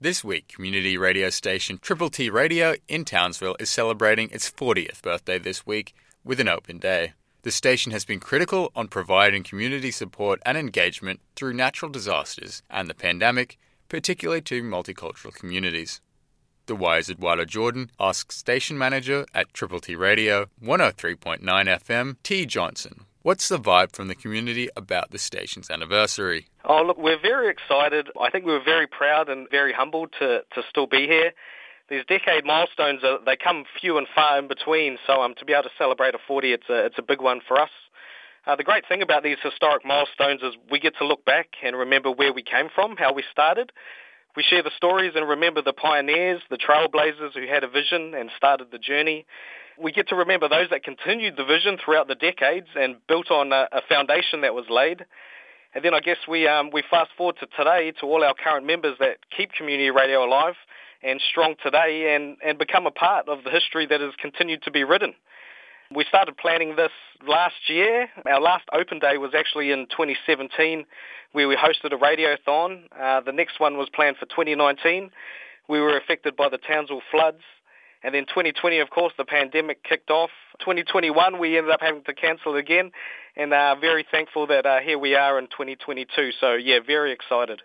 This week, community radio station Triple T Radio in Townsville is celebrating its 40th birthday this week with an open day. The station has been critical on providing community support and engagement through natural disasters and the pandemic, particularly to multicultural communities. The Wire's Eduardo Jordan asks station manager at Triple T Radio 103.9 FM, T. Johnson, what's the vibe from the community about the station's anniversary? Oh, look, we're very excited. I think we're very proud and very humbled to still be here. These decade milestones, they come few and far in between, so to be able to celebrate a 40, it's a big one for us. The great thing about these historic milestones is we get to look back and remember where we came from, how we started. We share the stories and remember the pioneers, the trailblazers who had a vision and started the journey. We get to remember those that continued the vision throughout the decades and built on a foundation that was laid. And then I guess we fast forward to today, to all our current members that keep community radio alive and strong today and become a part of the history that has continued to be written. We started planning this last year. Our last open day was actually in 2017, where we hosted a radiothon. The next one was planned for 2019. We were affected by the Townsville floods. And then 2020, of course, the pandemic kicked off. 2021, we ended up having to cancel again. And very thankful that here we are in 2022. So, yeah, very excited.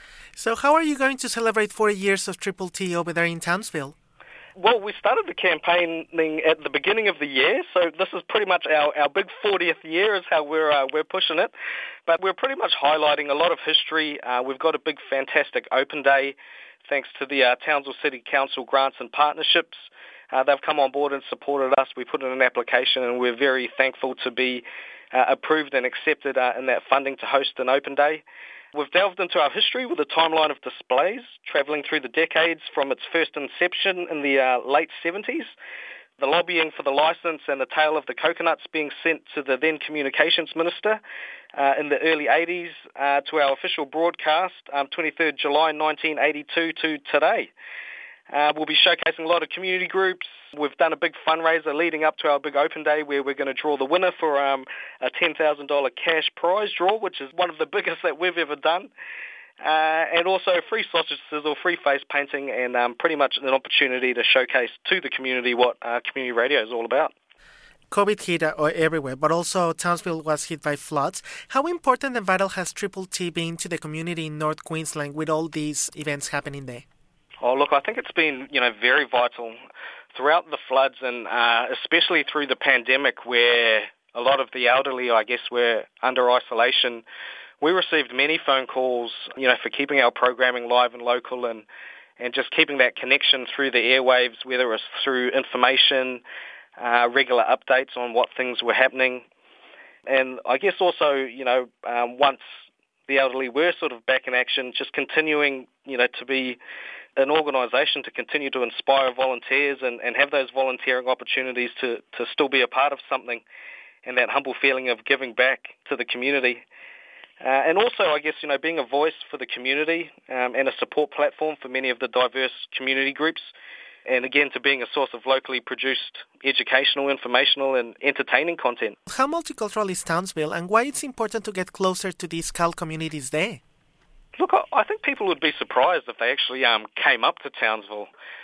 So how are you going to celebrate 40 years of Triple T over there in Townsville? Well, we started the campaigning at the beginning of the year, so this is pretty much our big 40th year is how we're pushing it. But we're pretty much highlighting a lot of history. We've got a big, fantastic open day, thanks to the Townsville City Council grants and partnerships. They've come on board and supported us. We put in an application, and we're very thankful to be approved and accepted in that funding to host an open day. We've delved into our history with a timeline of displays, travelling through the decades from its first inception in the late 70s, the lobbying for the licence and the tale of the coconuts being sent to the then Communications Minister in the early 80s, to our official broadcast, 23rd July 1982 to today. We'll be showcasing a lot of community groups. We've done a big fundraiser leading up to our big open day where we're going to draw the winner for a $10,000 cash prize draw, which is one of the biggest that we've ever done. And also free sausage sizzle, free face painting, and pretty much an opportunity to showcase to the community what community radio is all about. COVID hit everywhere, but also Townsville was hit by floods. How important and vital has Triple T been to the community in North Queensland with all these events happening there? Oh, look, I think it's been, very vital throughout the floods and especially through the pandemic where a lot of the elderly, I guess, were under isolation. We received many phone calls, for keeping our programming live and local and just keeping that connection through the airwaves, whether it was through information, regular updates on what things were happening. And I guess also, once the elderly were sort of back in action, just continuing, to be an organisation to continue to inspire volunteers and have those volunteering opportunities to still be a part of something and that humble feeling of giving back to the community. And also, I guess, being a voice for the community and a support platform for many of the diverse community groups. And again, to being a source of locally produced educational, informational and entertaining content. How multicultural is Townsville and why it's important to get closer to these CAL communities there? Look, I think people would be surprised if they actually came up to Townsville.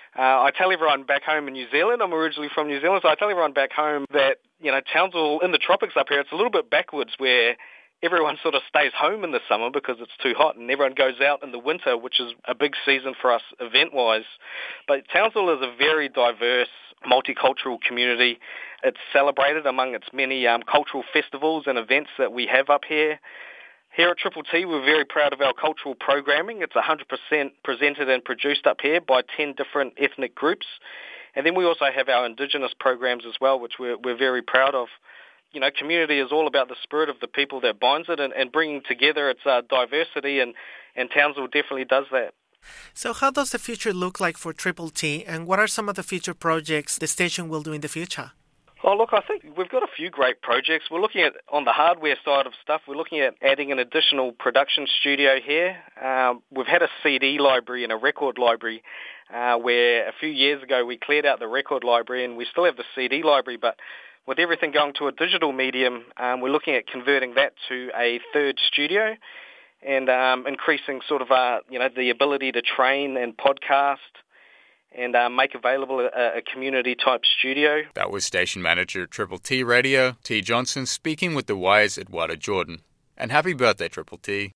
I tell everyone back home in New Zealand, I'm originally from New Zealand, so I tell everyone back home that, Townsville in the tropics up here, it's a little bit backwards where everyone sort of stays home in the summer because it's too hot and everyone goes out in the winter, which is a big season for us event-wise. But Townsville is a very diverse, multicultural community. It's celebrated among its many cultural festivals and events that we have up here. Here at Triple T, we're very proud of our cultural programming. It's 100% presented and produced up here by 10 different ethnic groups. And then we also have our Indigenous programs as well, which we're very proud of. Community is all about the spirit of the people that binds it and bringing together its diversity, and Townsville definitely does that. So how does the future look like for Triple T, and what are some of the future projects the station will do in the future? Oh, look, I think we've got a few great projects. We're looking at, on the hardware side of stuff, we're looking at adding an additional production studio here. We've had a CD library and a record library where a few years ago we cleared out the record library and we still have the CD library, but with everything going to a digital medium, we're looking at converting that to a third studio. and increasing sort of the ability to train and podcast and make available a community-type studio. That was station manager at Triple T Radio, T. Johnson, speaking with the Wire's Eduardo Jordan. And happy birthday, Triple T.